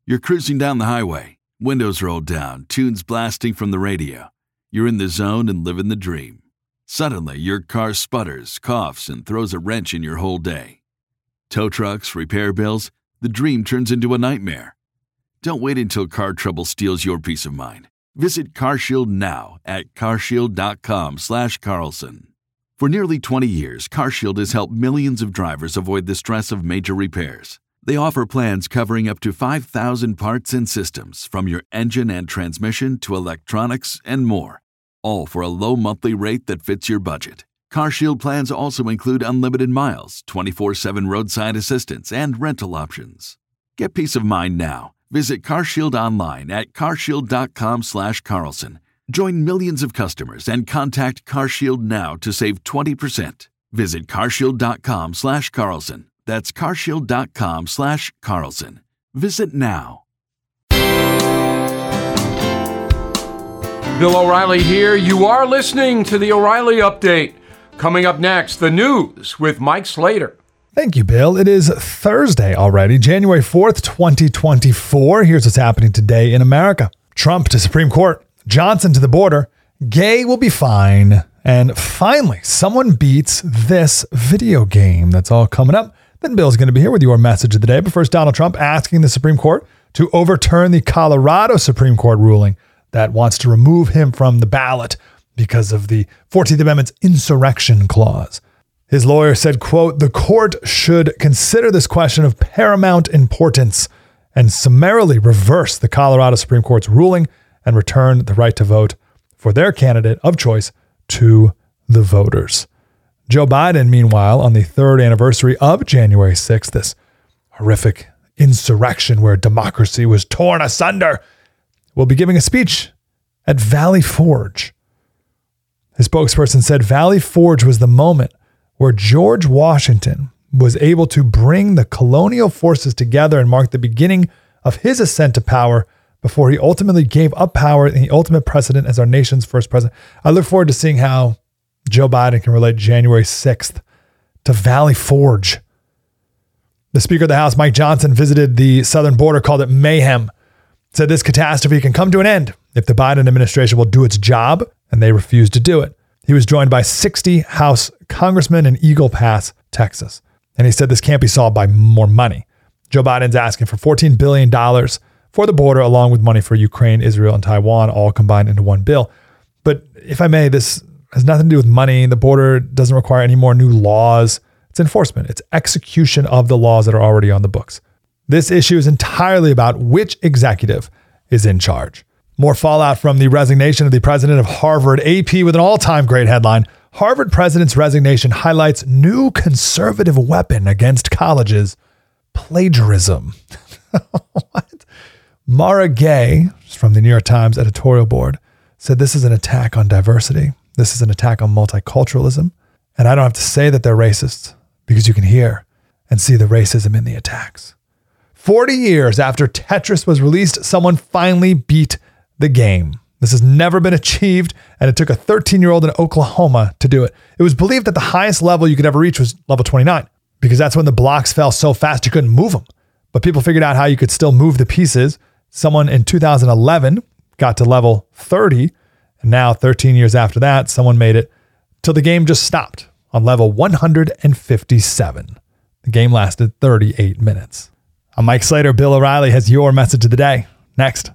You're cruising down the highway, windows rolled down, tunes blasting from the radio. You're in the zone and living the dream. Suddenly, your car sputters, coughs, and throws a wrench in your whole day. Tow trucks, repair bills, the dream turns into a nightmare. Don't wait until car trouble steals your peace of mind. Visit CarShield now at carshield.com/Carlson. For nearly 20 years, CarShield has helped millions of drivers avoid the stress of major repairs. They offer plans covering up to 5,000 parts and systems, from your engine and transmission to electronics and more, all for a low monthly rate that fits your budget. CarShield plans also include unlimited miles, 24/7 roadside assistance, and rental options. Get peace of mind now. Visit CarShield online at carshield.com/Carlson. Join millions of customers and contact CarShield now to save 20%. Visit carshield.com/Carlson. That's carshield.com/Carlson. Visit now. Bill O'Reilly here. You are listening to the O'Reilly Update. Coming up next, the news with Mike Slater. Thank you, Bill. It is Thursday already, January 4th, 2024. Here's what's happening today in America. Trump to Supreme Court. Johnson to the border. Gay will be fine. And finally, someone beats this video game. That's all coming up. Then Bill's going to be here with your message of the day. But first, Donald Trump asking the Supreme Court to overturn the Colorado Supreme Court ruling that wants to remove him from the ballot because of the 14th Amendment's insurrection clause. His lawyer said, quote, "The court should consider this question of paramount importance and summarily reverse the Colorado Supreme Court's ruling and return the right to vote for their candidate of choice to the voters." Joe Biden, meanwhile, on the third anniversary of January 6th, this horrific insurrection where democracy was torn asunder, will be giving a speech at Valley Forge. His spokesperson said Valley Forge was the moment where George Washington was able to bring the colonial forces together and mark the beginning of his ascent to power before he ultimately gave up power in the ultimate precedent as our nation's first president. I look forward to seeing how Joe Biden can relate January 6th to Valley Forge. The Speaker of the House, Mike Johnson, visited the southern border, called it mayhem, said this catastrophe can come to an end if the Biden administration will do its job, and they refused to do it. He was joined by 60 House congressmen in Eagle Pass, Texas. And he said this can't be solved by more money. Joe Biden's asking for $14 billion for the border, along with money for Ukraine, Israel, and Taiwan, all combined into one bill. But if I may, this has nothing to do with money. The border doesn't require any more new laws. It's enforcement. It's execution of the laws that are already on the books. This issue is entirely about which executive is in charge. More fallout from the resignation of the president of Harvard. AP with an all-time great headline. Harvard president's resignation highlights new conservative weapon against colleges: plagiarism. What? Mara Gay, from the New York Times editorial board, said this is an attack on diversity. This is an attack on multiculturalism. And I don't have to say that they're racist, because you can hear and see the racism in the attacks. 40 years after Tetris was released, someone finally beat the game. This has never been achieved, and it took a 13-year-old in Oklahoma to do it. It was believed that the highest level you could ever reach was level 29, because that's when the blocks fell so fast you couldn't move them. But people figured out how you could still move the pieces. Someone in 2011 got to level 30, and now 13 years after that, someone made it till the game just stopped on level 157. The game lasted 38 minutes. I'm Mike Slater. Bill O'Reilly has your message of the day. Next.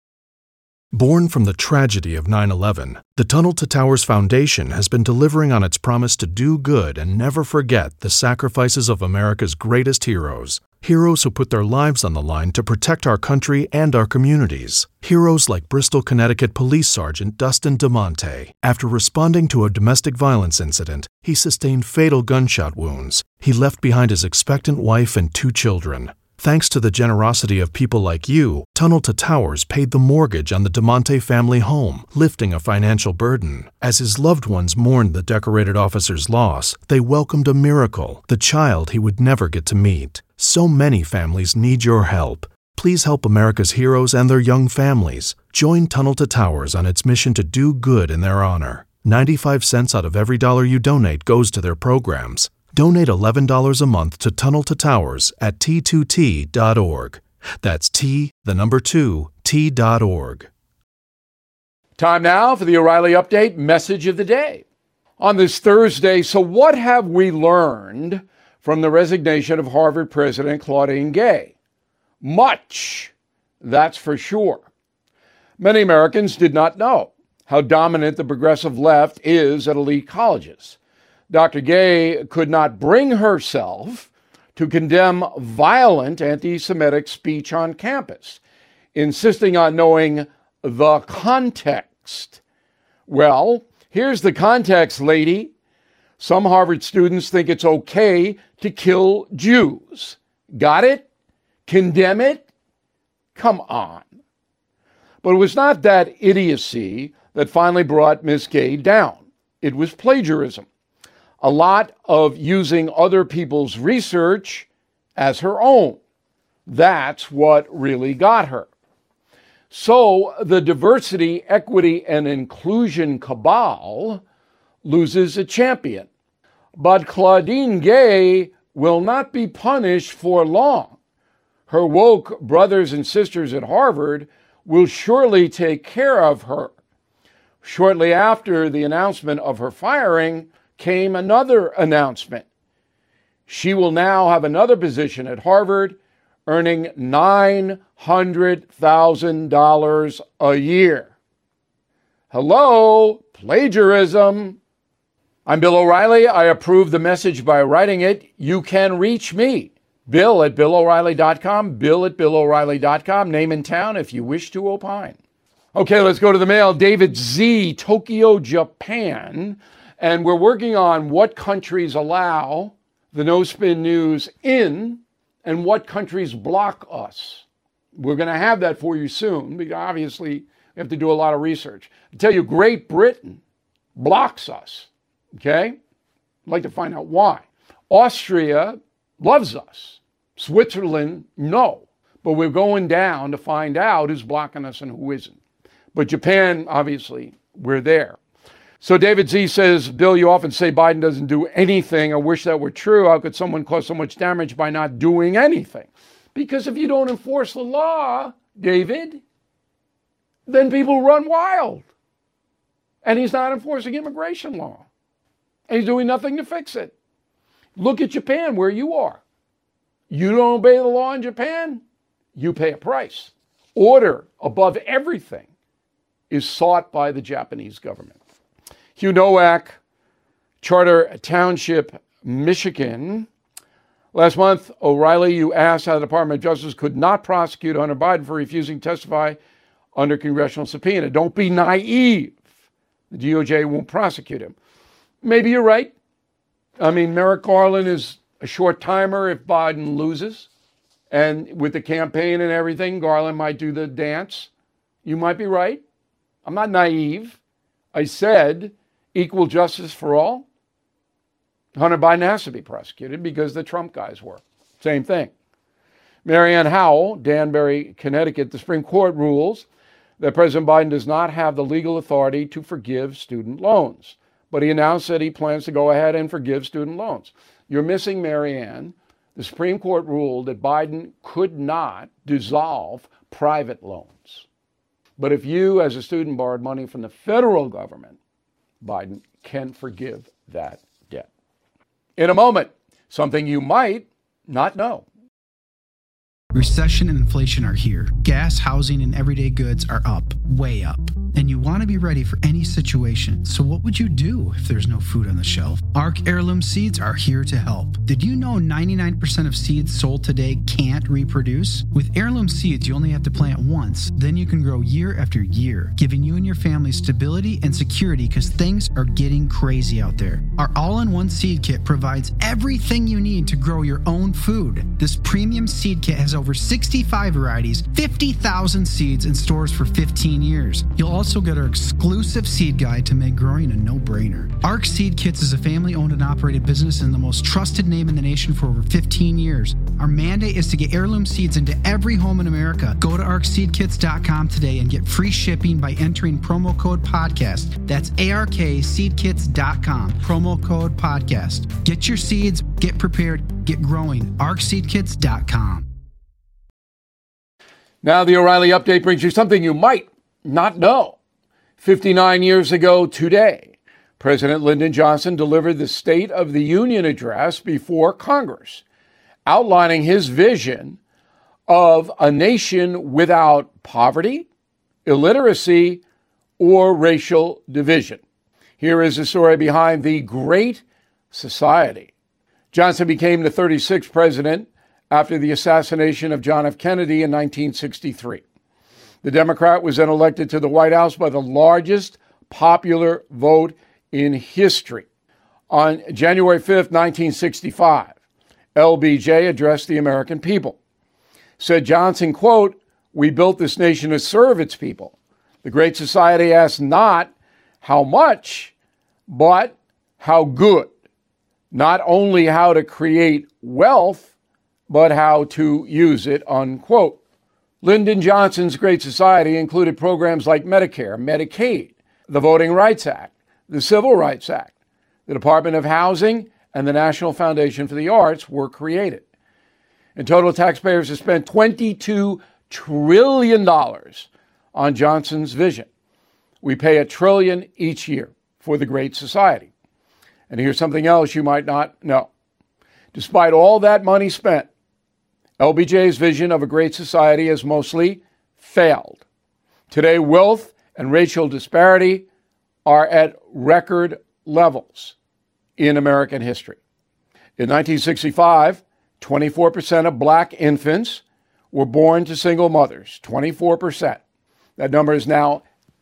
Born from the tragedy of 9/11, the Tunnel to Towers Foundation has been delivering on its promise to do good and never forget the sacrifices of America's greatest heroes. Heroes who put their lives on the line to protect our country and our communities. Heroes like Bristol, Connecticut Police Sergeant Dustin DeMonte. After responding to a domestic violence incident, he sustained fatal gunshot wounds. He left behind his expectant wife and 2 children. Thanks to the generosity of people like you, Tunnel to Towers paid the mortgage on the DeMonte family home, lifting a financial burden. As his loved ones mourned the decorated officer's loss, they welcomed a miracle, the child he would never get to meet. So many families need your help. Please help America's heroes and their young families. Join Tunnel to Towers on its mission to do good in their honor. 95 cents out of every dollar you donate goes to their programs. Donate $11 a month to Tunnel to Towers at T2T.org. That's T2T.org. Time now for the O'Reilly Update message of the day. On this Thursday, so what have we learned from the resignation of Harvard President Claudine Gay? Much, that's for sure. Many Americans did not know how dominant the progressive left is at elite colleges. Dr. Gay could not bring herself to condemn violent anti-Semitic speech on campus, insisting on knowing the context. Well, here's the context, lady. Some Harvard students think it's okay to kill Jews. Got it? Condemn it? Come on. But it was not that idiocy that finally brought Ms. Gay down. It was plagiarism. A lot of using other people's research as her own. That's what really got her. So the diversity, equity, and inclusion cabal loses a champion. But Claudine Gay will not be punished for long. Her woke brothers and sisters at Harvard will surely take care of her. Shortly after the announcement of her firing came another announcement. She will now have another position at Harvard, earning $900,000 a year. Hello, plagiarism. I'm Bill O'Reilly. I approve the message by writing it. You can reach me, Bill at BillO'Reilly.com, Bill at BillO'Reilly.com, name and town if you wish to opine. Okay, let's go to the mail. David Z, Tokyo, Japan. And we're working on what countries allow the No Spin News in and what countries block us. We're going to have that for you soon, because obviously we have to do a lot of research. I tell you, Great Britain blocks us, okay? I'd like to find out why. Austria loves us. Switzerland, no. But we're going down to find out who's blocking us and who isn't. But Japan, obviously, we're there. So David Z says, Bill, you often say Biden doesn't do anything. I wish that were true. How could someone cause so much damage by not doing anything? Because if you don't enforce the law, David, then people run wild. And he's not enforcing immigration law. And he's doing nothing to fix it. Look at Japan, where you are. You don't obey the law in Japan, you pay a price. Order above everything is sought by the Japanese government. Hugh Nowak, Charter Township, Michigan. Last month, O'Reilly, you asked how the Department of Justice could not prosecute Hunter Biden for refusing to testify under congressional subpoena. Don't be naive. The DOJ won't prosecute him. Maybe you're right. I mean, Merrick Garland is a short timer if Biden loses. And with the campaign and everything, Garland might do the dance. You might be right. I'm not naive. I said equal justice for all. Hunter Biden has to be prosecuted because the Trump guys were. Same thing. Marianne Howell, Danbury, Connecticut, the Supreme Court rules that President Biden does not have the legal authority to forgive student loans. But he announced that he plans to go ahead and forgive student loans. You're missing, Marianne. The Supreme Court ruled that Biden could not dissolve private loans. But if you, as a student, borrowed money from the federal government, Biden can forgive that debt. In a moment, something you might not know. Recession and inflation are here. Gas, housing, and everyday goods are up, way up. And you want to be ready for any situation. So what would you do if there's no food on the shelf? ARC Heirloom Seeds are here to help. Did you know 99% of seeds sold today can't reproduce? With Heirloom Seeds, you only have to plant once. Then you can grow year after year, giving you and your family stability and security because things are getting crazy out there. Our all-in-one seed kit provides everything you need to grow your own food. This premium seed kit has over 65 varieties, 50,000 seeds in stores for 15 years. You'll also get our exclusive seed guide to make growing a no-brainer. ARC Seed Kits is a family-owned and operated business and the most trusted name in the nation for over 15 years. Our mandate is to get heirloom seeds into every home in America. Go to arcseedkits.com today and get free shipping by entering promo code podcast. That's ARKseedkits.com, promo code podcast. Get your seeds, get prepared, get growing. arcseedkits.com. Now the O'Reilly Update brings you something you might not know. 59 years ago today, President Lyndon Johnson delivered the State of the Union address before Congress, outlining his vision of a nation without poverty, illiteracy, or racial division. Here is the story behind the Great Society. Johnson became the 36th president after the assassination of John F. Kennedy in 1963. The Democrat was then elected to the White House by the largest popular vote in history. On January 5th, 1965, LBJ addressed the American people. Said Johnson, quote, "We built this nation to serve its people. The Great Society asked not how much, but how good. Not only how to create wealth, but how to use it," unquote. Lyndon Johnson's Great Society included programs like Medicare, Medicaid, the Voting Rights Act, the Civil Rights Act, the Department of Housing, and the National Foundation for the Arts were created. In total, taxpayers have spent $22 trillion on Johnson's vision. We pay $1 trillion each year for the Great Society. And here's something else you might not know. Despite all that money spent, LBJ's vision of a great society has mostly failed. Today, wealth and racial disparity are at record levels in American history. In 1965, 24% of black infants were born to single mothers, 24%. That number is now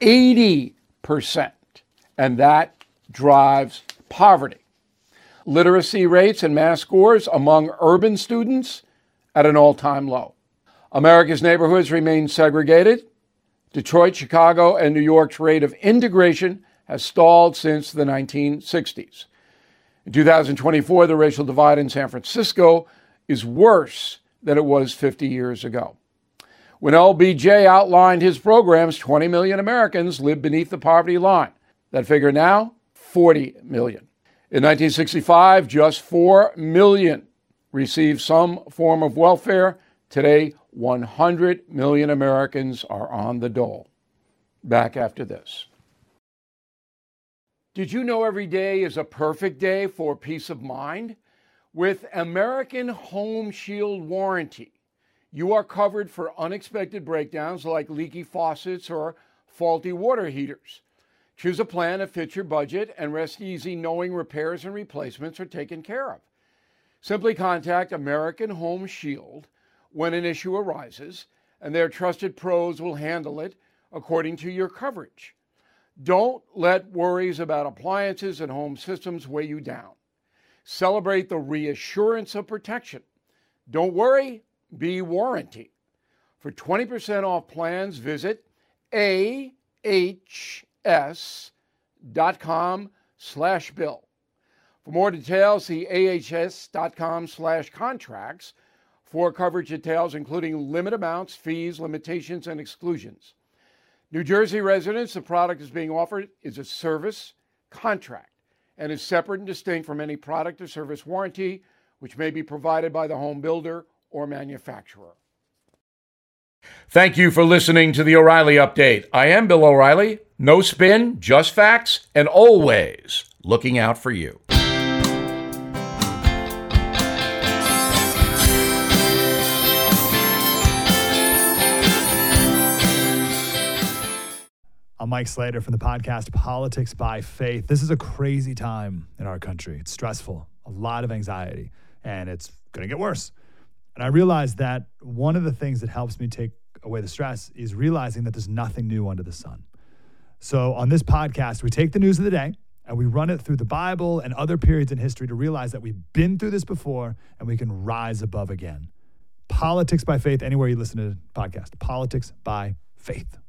80%, and that drives poverty. Literacy rates and math scores among urban students at an all-time low. America's neighborhoods remain segregated. Detroit, Chicago, and New York's rate of integration has stalled since the 1960s. In 2024, the racial divide in San Francisco is worse than it was 50 years ago. When LBJ outlined his programs, 20 million Americans lived beneath the poverty line. That figure now, 40 million. In 1965, just 4 million received some form of welfare. Today, 100 million Americans are on the dole. Back after this. Did you know every day is a perfect day for peace of mind? With American Home Shield Warranty, you are covered for unexpected breakdowns like leaky faucets or faulty water heaters. Choose a plan that fits your budget and rest easy knowing repairs and replacements are taken care of. Simply contact American Home Shield when an issue arises, and their trusted pros will handle it according to your coverage. Don't let worries about appliances and home systems weigh you down. Celebrate the reassurance of protection. Don't worry, be warranty. For 20% off plans, visit ahs.com/bill. For more details, see ahs.com/contracts for coverage details, including limit amounts, fees, limitations, and exclusions. New Jersey residents, the product is being offered is a service contract and is separate and distinct from any product or service warranty, which may be provided by the home builder or manufacturer. Thank you for listening to the O'Reilly Update. I am Bill O'Reilly. No spin, just facts, and always looking out for you. I'm Mike Slater from the podcast Politics by Faith. This is a crazy time in our country. It's stressful, a lot of anxiety, and it's going to get worse. And I realized that one of the things that helps me take away the stress is realizing that there's nothing new under the sun. So on this podcast, we take the news of the day and we run it through the Bible and other periods in history to realize that we've been through this before and we can rise above again. Politics by Faith, anywhere you listen to the podcast. Politics by Faith.